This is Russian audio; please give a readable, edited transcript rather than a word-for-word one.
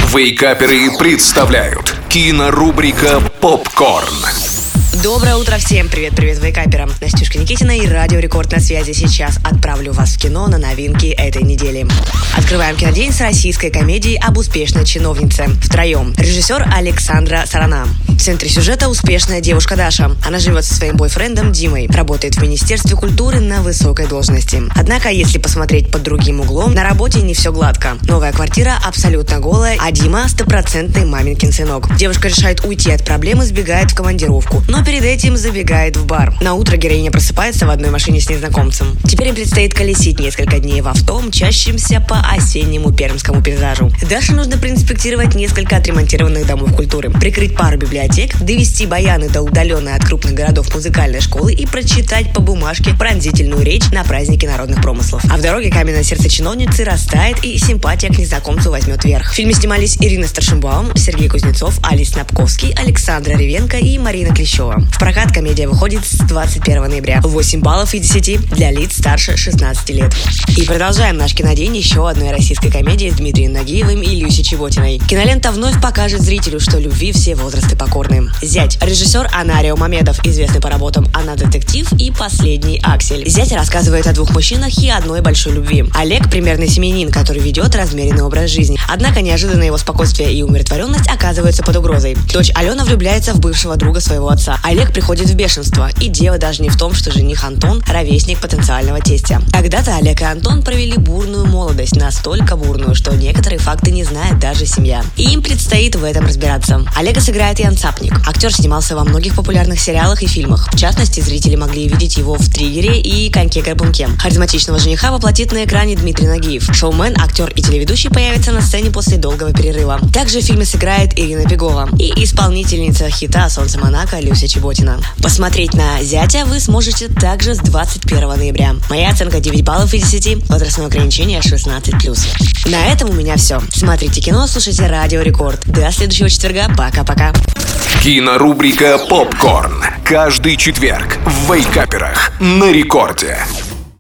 Вейкаперы представляют кинорубрика «Попкорн». Доброе утро всем! Привет вейкаперам! Настюшка Никитина и Радио Рекорд на связи. Сейчас отправлю вас в кино на новинки этой недели. Открываем кинодень с российской комедией об успешной чиновнице. Втроем. Режиссер Александра Сарана. В центре сюжета успешная девушка Даша. Она живет со своим бойфрендом Димой. Работает в Министерстве культуры на высокой должности. Однако, если посмотреть под другим углом, на работе не все гладко. Новая квартира абсолютно голая, а Дима стопроцентный маменькин сынок. Девушка решает уйти от проблемы, сбегает в командировку. Но перед этим забегает в бар. На утро героиня просыпается в одной машине с незнакомцем. Теперь им предстоит колесить несколько дней в авто, мчащимся по осеннему пермскому пейзажу. Даше нужно проинспектировать несколько отремонтированных домов культуры, прикрыть пару библиотек, довести баяны до удаленной от крупных городов музыкальной школы и прочитать по бумажке пронзительную речь на празднике народных промыслов. А в дороге каменное сердце чиновницы растает, и симпатия к незнакомцу возьмет верх. В фильме снимались Ирина Старшенбаум, Сергей Кузнецов, Алис Напковский, Александра Ревенко и Марина Клещева. В прокат комедия выходит с 21 ноября. 8 баллов из 10 для лиц старше 16 лет. И продолжаем наш кинодень еще одной российской комедией с Дмитрием Нагиевым и Люсей Чеботиной. Кинолента вновь покажет зрителю, что любви все возрасты покорны. «Зять». Режиссер Анарио Мамедов, известный по работам «Она детектив» и «Последний аксель». «Зять» рассказывает о двух мужчинах и одной большой любви. Олег – примерный семьянин, который ведет размеренный образ жизни. Однако неожиданно его спокойствие и умиротворенность оказываются под угрозой. Дочь Алена влюбляется в бывшего друга своего отца. Олег приходит в бешенство, и дело даже не в том, что жених Антон – ровесник потенциального тестя. Когда-то Олег и Антон провели бурную молодость, настолько бурную, что некоторые факты не знает даже семья. И им предстоит в этом разбираться. Олега сыграет Ян Цапник. Актер снимался во многих популярных сериалах и фильмах. В частности, зрители могли видеть его в «Триггере» и «Коньке-горбунке». Харизматичного жениха воплотит на экране Дмитрий Нагиев. Шоумен, актер и телеведущий появится на сцене после долгого перерыва. Также в фильме сыграет Ирина Пегова и исполнительница хита «Солнце Монако» Люся Чеботина. Посмотреть на «Зятя» вы сможете также с 21 ноября. Моя оценка 9 баллов из 10, возрастное ограничение 16+. На этом у меня все. Смотрите кино, слушайте Радио Рекорд. До следующего четверга. Пока-пока. Кинорубрика «Попкорн». Каждый четверг в Вейкаперах на Рекорде.